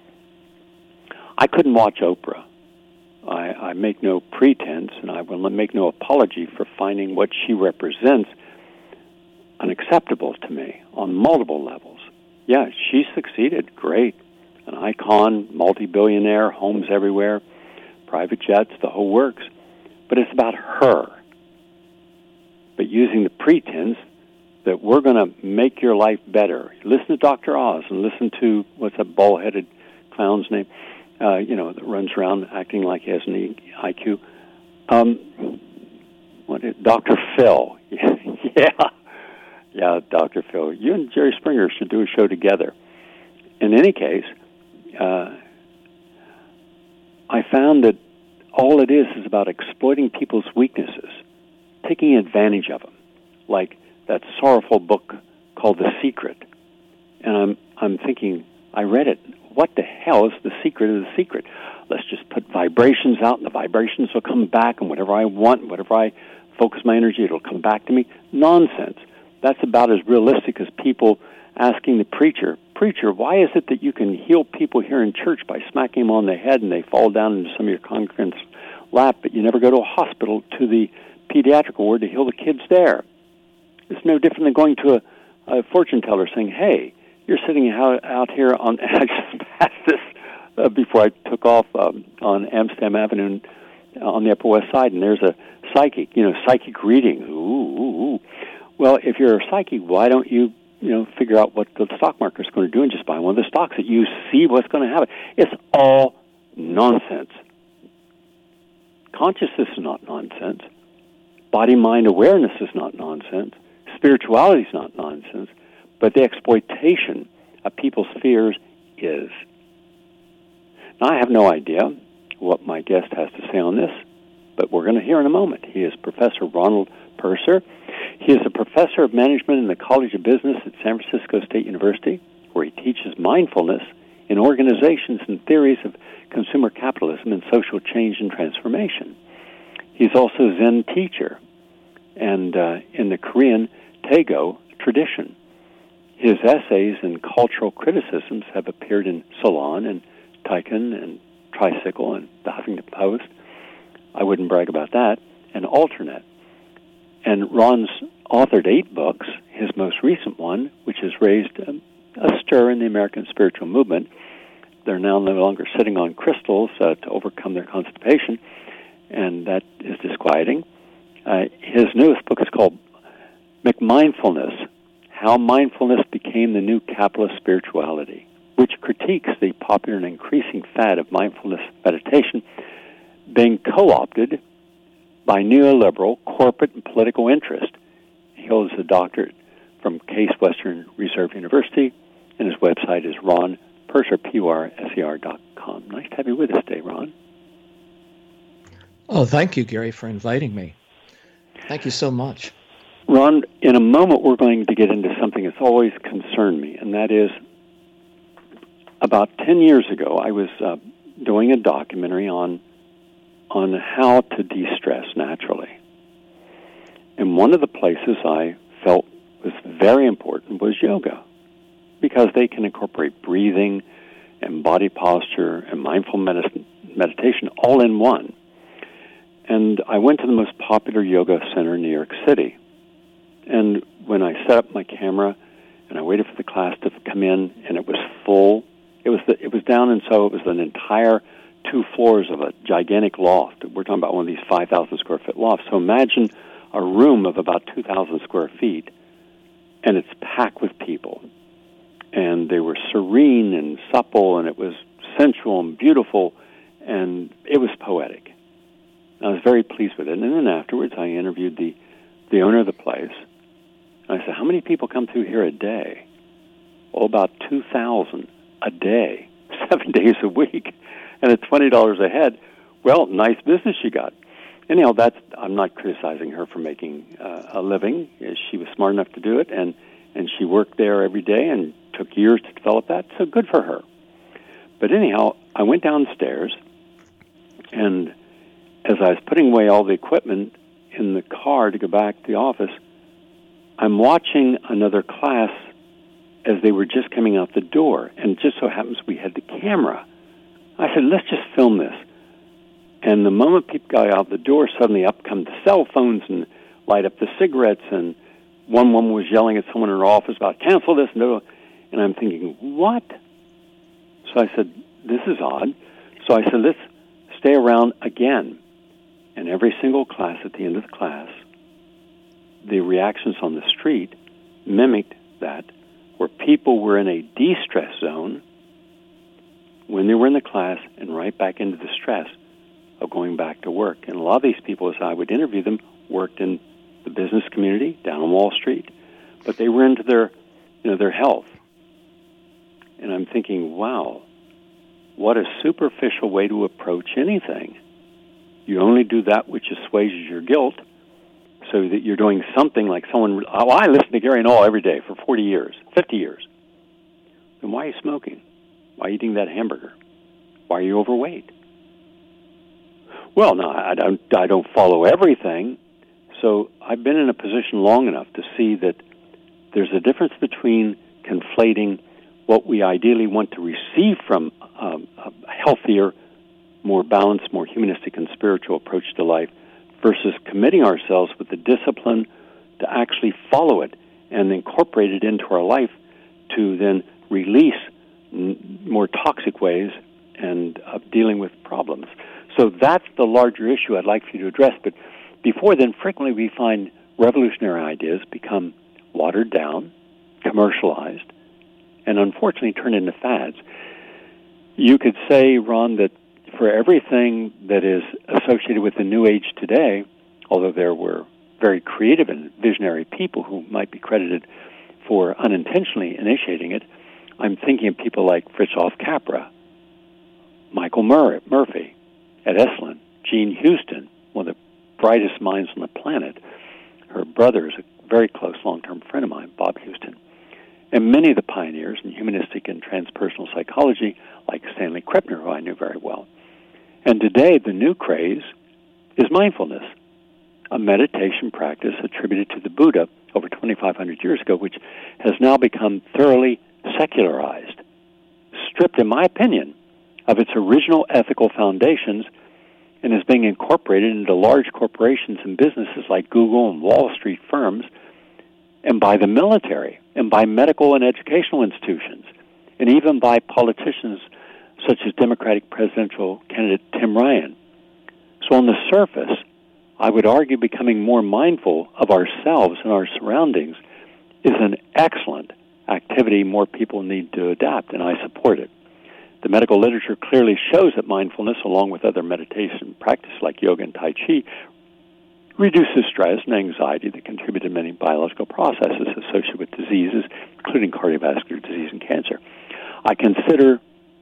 I couldn't watch Oprah. I, I make no pretense, and I will make no apology for finding what she represents unacceptable to me on multiple levels. Yeah, she succeeded. Great. An icon, multi-billionaire, homes everywhere, private jets, the whole works. But it's about her. But using the pretense that we're going to make your life better. Listen to Doctor Oz and listen to, what's that bald-headed clown's name, uh, you know, that runs around acting like he has an I Q. Um, what is, Doctor Phil. yeah. Yeah, Doctor Phil. You and Jerry Springer should do a show together. In any case, uh, I found that all it is is about exploiting people's weaknesses, taking advantage of them, like that sorrowful book called The Secret. And I'm I'm thinking, I read it. What the hell is the secret of the secret? Let's just put vibrations out, and the vibrations will come back, and whatever I want, whatever I focus my energy, it'll come back to me. Nonsense. That's about as realistic as people asking the preacher, Preacher, why is it that you can heal people here in church by smacking them on the head and they fall down into some of your congregants' lap, but you never go to a hospital, to the pediatric ward to heal the kids there? It's no different than going to a, a fortune teller saying, hey, you're sitting out, out here on, I just passed this uh, before I took off um, on Amsterdam Avenue uh, on the Upper West Side, and there's a psychic, you know, psychic reading. Ooh, ooh, ooh. Well, if you're a psychic, why don't you, you know, figure out what the stock market is going to do and just buy one of the stocks that you see what's going to happen? It's all nonsense. Consciousness is not nonsense. Body-mind awareness is not nonsense. Spirituality is not nonsense. But the exploitation of people's fears is. Now, I have no idea what my guest has to say on this, but we're going to hear in a moment. He is Professor Ronald Purser. He is a professor of management in the College of Business at San Francisco State University, where he teaches mindfulness in organizations and theories of consumer capitalism and social change and transformation. He's also a Zen teacher and uh, in the Korean Taego tradition. His essays and cultural criticisms have appeared in Salon and Tycoon and Tricycle and the Huffington Post. I wouldn't brag about that. And Alternet. And Ron's authored eight books, his most recent one, which has raised a, a stir in the American spiritual movement. They're now no longer sitting on crystals uh, to overcome their constipation, and that is disquieting. Uh, his newest book is called McMindfulness, How Mindfulness Became the New Capitalist Spirituality, which critiques the popular and increasing fad of mindfulness meditation being co-opted by neoliberal corporate and political interest. He holds a doctorate from Case Western Reserve University, and his website is Ron Purser, P U R S E R dot com. Nice to have you with us today, Ron. Oh, thank you, Gary, for inviting me. Thank you so much. Ron, in a moment we're going to get into something that's always concerned me, and that is about ten years ago I was uh, doing a documentary on on how to de-stress naturally. And one of the places I felt was very important was yoga, because they can incorporate breathing and body posture and mindful medit- meditation all in one. And I went to the most popular yoga center in New York City. And when I set up my camera and I waited for the class to come in, and it was full. It was the, it was down, and so it was an entire two floors of a gigantic loft. We're talking about one of these five thousand square foot lofts. So imagine a room of about two thousand square feet, and it's packed with people. And they were serene and supple, and it was sensual and beautiful, and it was poetic. I was very pleased with it. And then afterwards, I interviewed the, the owner of the place. And I said, how many people come through here a day? Well, about two thousand a day, seven days a week, and at twenty dollars a head. Well, nice business you got. Anyhow, that's, I'm not criticizing her for making uh, a living. She was smart enough to do it, and, and she worked there every day and took years to develop that, so good for her. But anyhow, I went downstairs, and as I was putting away all the equipment in the car to go back to the office, I'm watching another class as they were just coming out the door, and it just so happens we had the camera. I said, let's just film this. And the moment people got out the door, suddenly up come the cell phones and light up the cigarettes, and one woman was yelling at someone in her office about, cancel this, no. And I'm thinking, what? So I said, this is odd. So I said, let's stay around again. And every single class, at the end of the class, the reactions on the street mimicked that, where people were in a de-stress zone when they were in the class and right back into the stress of going back to work. And a lot of these people, as I would interview them, worked in the business community down on Wall Street, but they were into their, you know, their health. And I'm thinking, wow, what a superficial way to approach anything. You only do that which assuages your guilt, so that you're doing something like someone, oh, I listen to Gary Null every day for forty years, fifty years. Then why are you smoking? Why are you eating that hamburger? Why are you overweight? Well, no, I don't, I don't follow everything. So I've been in a position long enough to see that there's a difference between conflating what we ideally want to receive from um, a healthier, more balanced, more humanistic and spiritual approach to life versus committing ourselves with the discipline to actually follow it and incorporate it into our life to then release n- more toxic ways and uh, dealing with problems. So that's the larger issue I'd like for you to address. But before then, frequently we find revolutionary ideas become watered down, commercialized, and unfortunately turn into fads. You could say, Ron, that for everything that is associated with the New Age today, although there were very creative and visionary people who might be credited for unintentionally initiating it, I'm thinking of people like Fritjof Capra, Michael Mur- Murphy, Ed Esalen, Jean Houston, one of the brightest minds on the planet. Her brother is a very close long-term friend of mine, Bob Houston. And many of the pioneers in humanistic and transpersonal psychology, like Stanley Krippner, who I knew very well. And today, the new craze is mindfulness, a meditation practice attributed to the Buddha over twenty-five hundred years ago, which has now become thoroughly secularized, stripped, in my opinion, of its original ethical foundations, and is being incorporated into large corporations and businesses like Google and Wall Street firms, and by the military, and by medical and educational institutions, and even by politicians such as Democratic presidential candidate Tim Ryan. So on the surface, I would argue becoming more mindful of ourselves and our surroundings is an excellent activity more people need to adapt, and I support it. The medical literature clearly shows that mindfulness, along with other meditation practices like yoga and Tai Chi, reduces stress and anxiety that contribute to many biological processes associated with diseases, including cardiovascular disease and cancer. I consider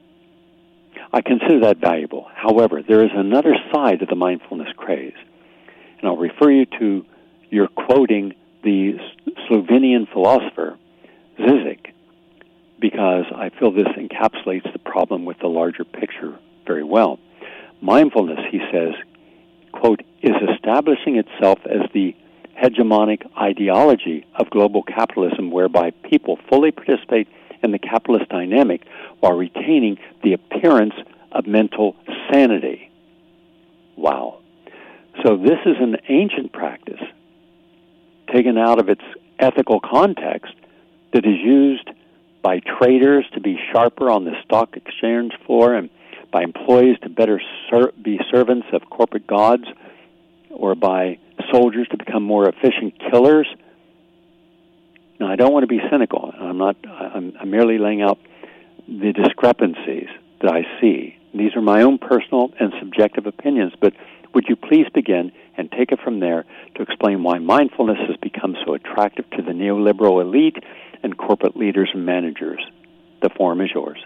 I consider that valuable. However, there is another side of the mindfulness craze, and I'll refer you to your quoting the Slovenian philosopher Zizek, because I feel this encapsulates the problem with the larger picture very well. Mindfulness, he says, quote, is establishing itself as the hegemonic ideology of global capitalism whereby people fully participate in the capitalist dynamic while retaining the appearance of mental sanity. Wow. So this is an ancient practice taken out of its ethical context that is used by traders to be sharper on the stock exchange floor and by employees to better ser- be servants of corporate gods, or by soldiers to become more efficient killers. Now, I don't want to be cynical. I'm not. I'm, I'm merely laying out the discrepancies that I see. These are my own personal and subjective opinions, but would you please begin and take it from there to explain why mindfulness has become so attractive to the neoliberal elite and corporate leaders and managers? The forum is yours.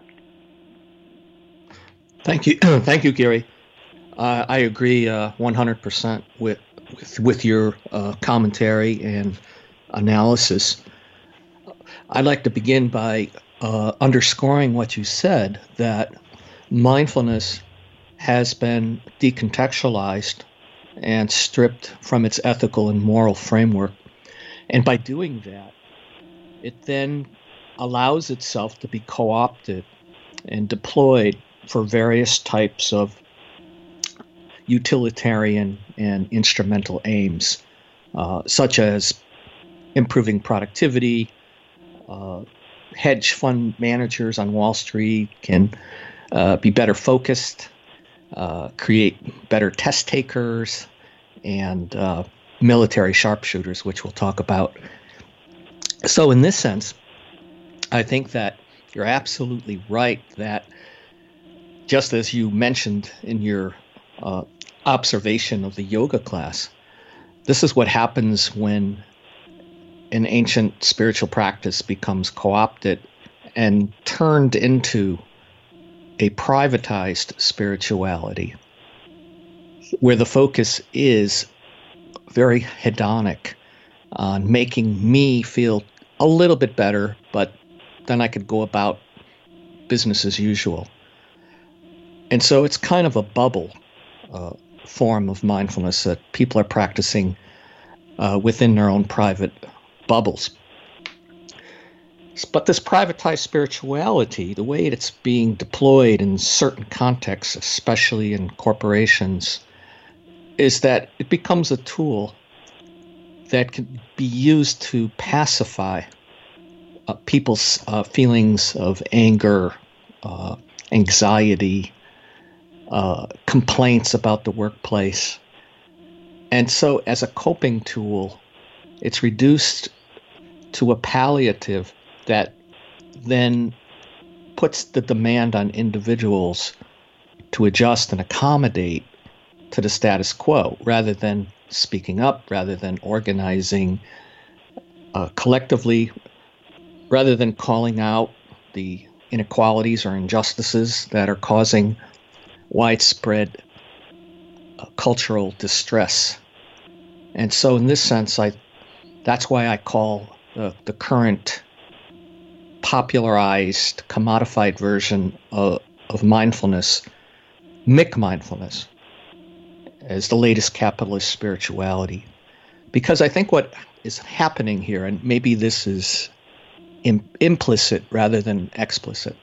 Thank you. Thank you, Gary. Uh, I agree uh, one hundred percent with, with, with your uh, commentary and analysis. I'd like to begin by uh, underscoring what you said, that mindfulness has been decontextualized and stripped from its ethical and moral framework. And by doing that, it then allows itself to be co-opted and deployed for various types of utilitarian and instrumental aims, uh, such as improving productivity. Uh, hedge fund managers on Wall Street can uh, be better focused, uh, create better test takers, and uh, military sharpshooters, which we'll talk about. So in this sense, I think that you're absolutely right that, just as you mentioned in your uh, observation of the yoga class, this is what happens when an ancient spiritual practice becomes co-opted and turned into a privatized spirituality, where the focus is very hedonic on making me feel a little bit better, but then I could go about business as usual. And so it's kind of a bubble uh, form of mindfulness that people are practicing uh, within their own private bubbles. But this privatized spirituality, the way it's being deployed in certain contexts, especially in corporations, is that it becomes a tool that can be used to pacify uh, people's uh, feelings of anger, uh, anxiety, uh, complaints about the workplace. And so as a coping tool, it's reduced to a palliative that then puts the demand on individuals to adjust and accommodate to the status quo, rather than speaking up, rather than organizing uh, collectively, rather than calling out the inequalities or injustices that are causing widespread uh, cultural distress. And so in this sense, I that's why I call uh, the current popularized, commodified version of, of mindfulness Mick mindfulness as the latest capitalist spirituality. Because I think what is happening here, and maybe this is im- implicit rather than explicit,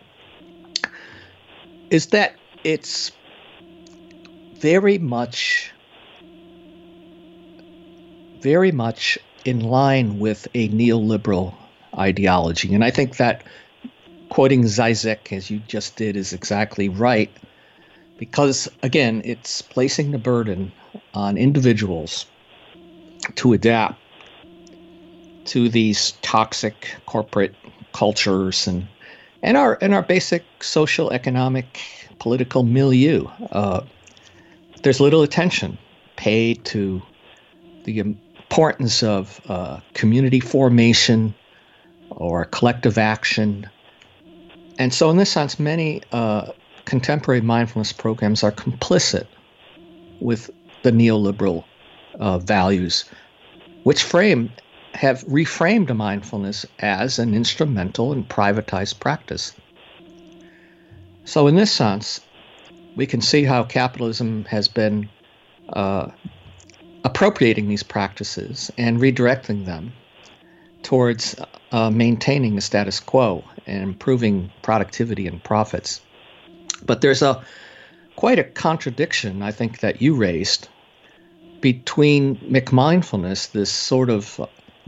is that it's very much, very much in line with a neoliberal ideology. And I think that quoting Zizek, as you just did, is exactly right. Because, again, it's placing the burden on individuals to adapt to these toxic corporate cultures and and our and our basic social, economic, political milieu. Uh, there's little attention paid to the importance of uh, community formation or collective action. And so in this sense, many uh, contemporary mindfulness programs are complicit with the neoliberal uh, values, which frame have reframed mindfulness as an instrumental and privatized practice. So in this sense, we can see how capitalism has been uh, appropriating these practices and redirecting them towards uh, maintaining the status quo and improving productivity and profits. But there's a quite a contradiction, I think, that you raised between McMindfulness, this sort of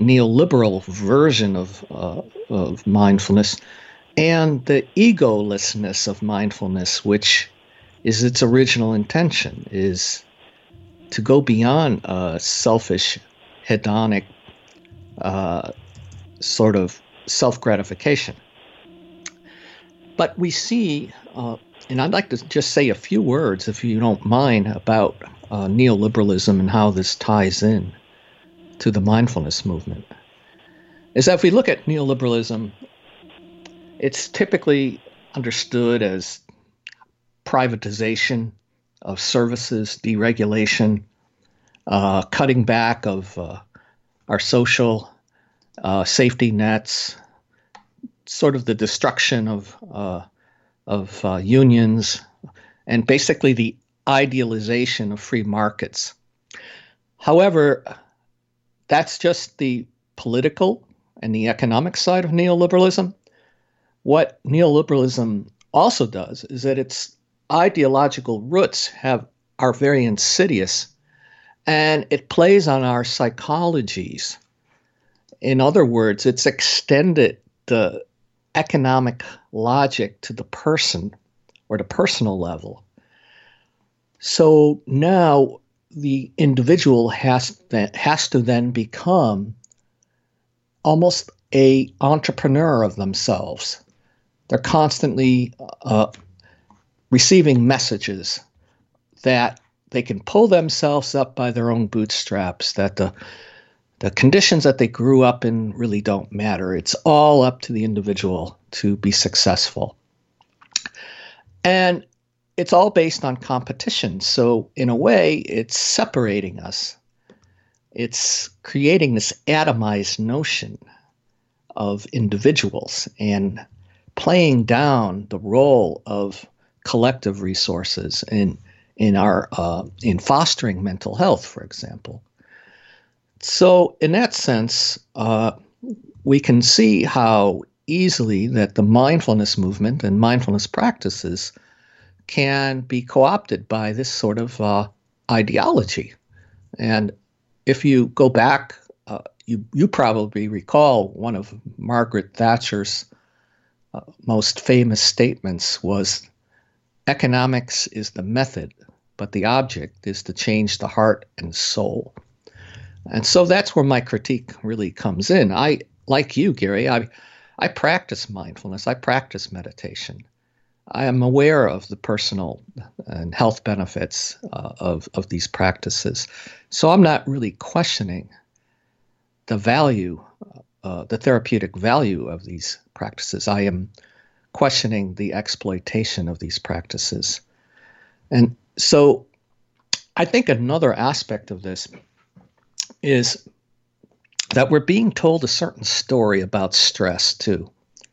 neoliberal version of, uh, of mindfulness, and the egolessness of mindfulness, which is its original intention, is to go beyond uh, selfish, hedonic uh, sort of self-gratification. But we see, uh, and I'd like to just say a few words, if you don't mind, about uh, neoliberalism and how this ties in to the mindfulness movement. Is that if we look at neoliberalism, it's typically understood as privatization of services, deregulation, uh, cutting back of uh, our social uh, safety nets, sort of the destruction of uh, of uh, unions, and basically the idealization of free markets. However, that's just the political and the economic side of neoliberalism. What neoliberalism also does is that its ideological roots have are very insidious, and it plays on our psychologies. In other words, it's extended the economic logic to the person or the personal level. So now the individual has that has to then become almost a entrepreneur of themselves. They're constantly uh, receiving messages that they can pull themselves up by their own bootstraps, that the the conditions that they grew up in really don't matter. It's all up to the individual to be successful. And it's all based on competition. So in a way, it's separating us. It's creating this atomized notion of individuals and playing down the role of collective resources in in our uh, in fostering mental health, for example. So in that sense, uh, we can see how easily that the mindfulness movement and mindfulness practices can be co-opted by this sort of uh, ideology. And if you go back, uh, you you probably recall one of Margaret Thatcher's uh, most famous statements was, "Economics is the method, but the object is to change the heart and soul." And so that's where my critique really comes in. I, like you, Gary, I, I practice mindfulness. I practice meditation. I am aware of the personal and health benefits uh, of, of these practices. So I'm not really questioning the value, uh, the therapeutic value of these practices. I am questioning the exploitation of these practices. And so I think another aspect of this is that we're being told a certain story about stress too.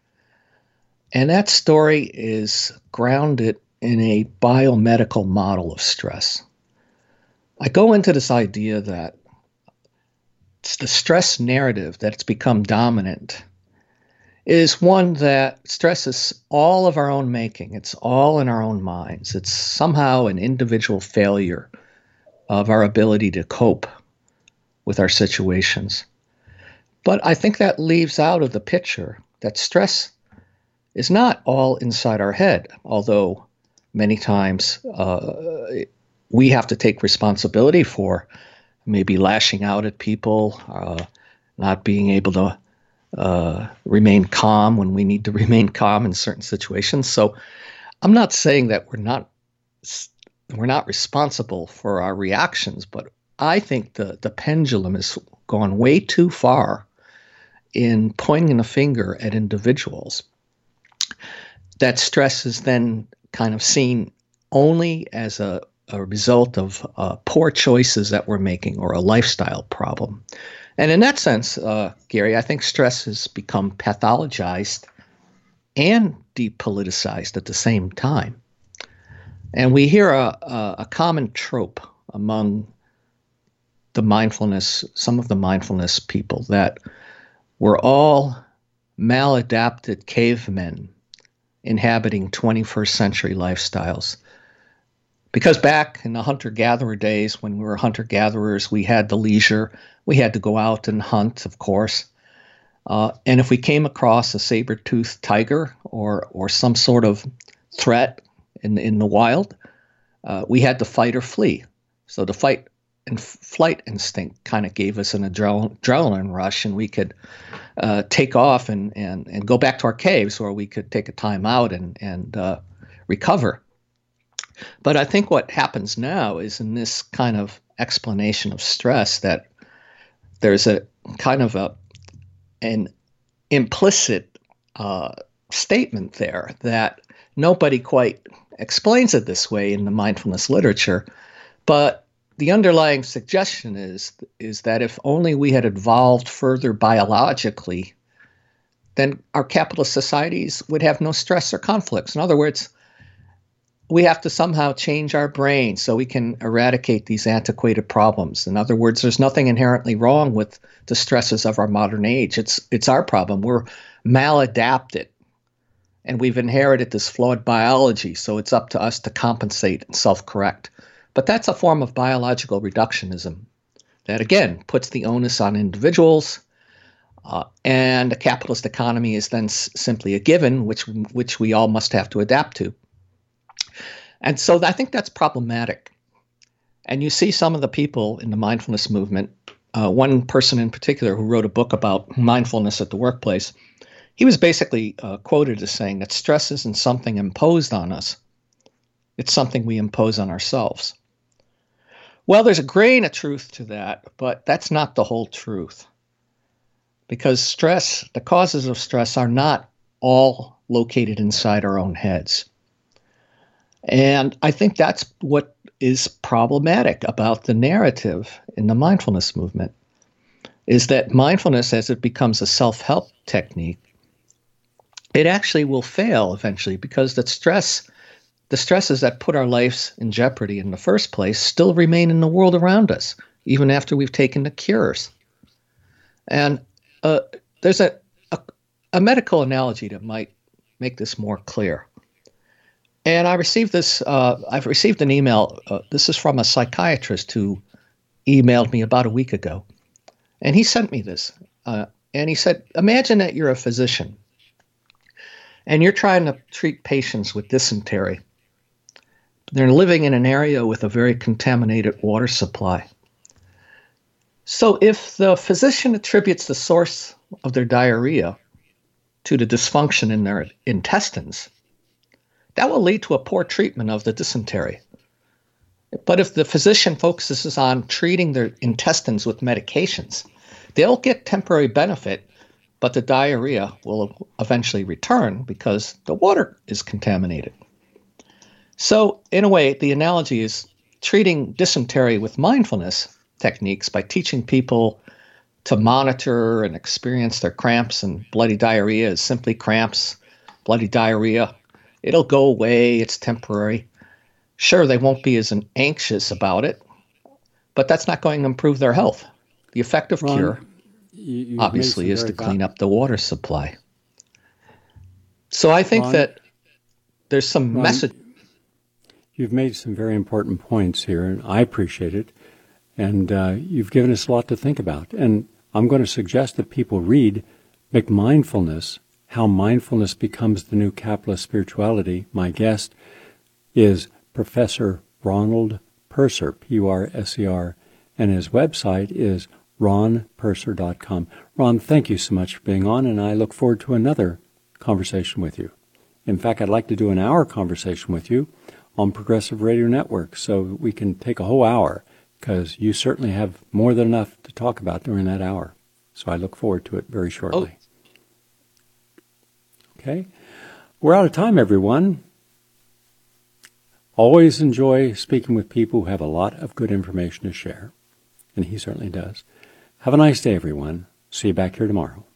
And that story is grounded in a biomedical model of stress. I go into this idea that it's the stress narrative that's become dominant is one that stress is all of our own making. It's all in our own minds. It's somehow an individual failure of our ability to cope with our situations. But I think that leaves out of the picture that stress is not all inside our head, although many times uh, we have to take responsibility for maybe lashing out at people, uh, not being able to uh, remain calm when we need to remain calm in certain situations. So I'm not saying that we're not we're not responsible for our reactions, but I think the, the pendulum has gone way too far in pointing a finger at individuals. That stress is then kind of seen only as a, a result of uh, poor choices that we're making or a lifestyle problem. And in that sense, uh, Gary, I think stress has become pathologized and depoliticized at the same time. And we hear a, a, a common trope among the mindfulness, some of the mindfulness people, that we're all maladapted cavemen inhabiting twenty-first century lifestyles. Because back in the hunter-gatherer days, when we were hunter-gatherers, we had the leisure. We had to go out and hunt, of course. Uh, and if we came across a saber-toothed tiger or or some sort of threat in in the wild, uh, we had to fight or flee. So the fight and f- flight instinct kind of gave us an adrenal- adrenaline rush, and we could uh, take off and, and and go back to our caves, where we could take a time out and and uh, recover. But I think what happens now is, in this kind of explanation of stress, that there's a kind of a an implicit uh, statement there that nobody quite explains it this way in the mindfulness literature. But the underlying suggestion is is that if only we had evolved further biologically, then our capitalist societies would have no stress or conflicts. In other words, we have to somehow change our brain so we can eradicate these antiquated problems. In other words, there's nothing inherently wrong with the stresses of our modern age. It's it's our problem. We're maladapted, and we've inherited this flawed biology, so it's up to us to compensate and self-correct. But that's a form of biological reductionism that, again, puts the onus on individuals, uh, and a capitalist economy is then s- simply a given, which which we all must have to adapt to. And so I think that's problematic. And you see some of the people in the mindfulness movement, uh, one person in particular who wrote a book about mindfulness at the workplace, he was basically uh, quoted as saying that stress isn't something imposed on us. It's something we impose on ourselves. Well, there's a grain of truth to that, but that's not the whole truth. Because stress, the causes of stress are not all located inside our own heads. And I think that's what is problematic about the narrative in the mindfulness movement, is that mindfulness, as it becomes a self-help technique, it actually will fail eventually, because the stress, the stresses that put our lives in jeopardy in the first place still remain in the world around us, even after we've taken the cures. And uh, there's a, a, a medical analogy that might make this more clear. And I received this, uh, I've received an email. Uh, this is from a psychiatrist who emailed me about a week ago. And he sent me this. Uh, and he said, imagine that you're a physician and you're trying to treat patients with dysentery. They're living in an area with a very contaminated water supply. So if the physician attributes the source of their diarrhea to the dysfunction in their intestines, that will lead to a poor treatment of the dysentery. But if the physician focuses on treating their intestines with medications, they'll get temporary benefit, but the diarrhea will eventually return because the water is contaminated. So, in a way, the analogy is treating dysentery with mindfulness techniques by teaching people to monitor and experience their cramps and bloody diarrhea as simply cramps, bloody diarrhea. It'll go away. It's temporary. Sure, they won't be as anxious about it, but that's not going to improve their health. The effective Ron, cure, you, obviously, is to clean up the water supply. So I think Ron, that there's some Ron, message. You've made some very important points here, and I appreciate it. And uh, you've given us a lot to think about. And I'm going to suggest that people read McMindfulness, How Mindfulness Becomes the New Capitalist Spirituality. My guest is Professor Ronald Purser, P U R S E R, and his website is ron purser dot com. Ron, thank you so much for being on, and I look forward to another conversation with you. In fact, I'd like to do an hour conversation with you on Progressive Radio Network, so we can take a whole hour, because you certainly have more than enough to talk about during that hour. So I look forward to it very shortly. Oh. Okay, we're out of time, everyone. Always enjoy speaking with people who have a lot of good information to share, and he certainly does. Have a nice day, everyone. See you back here tomorrow.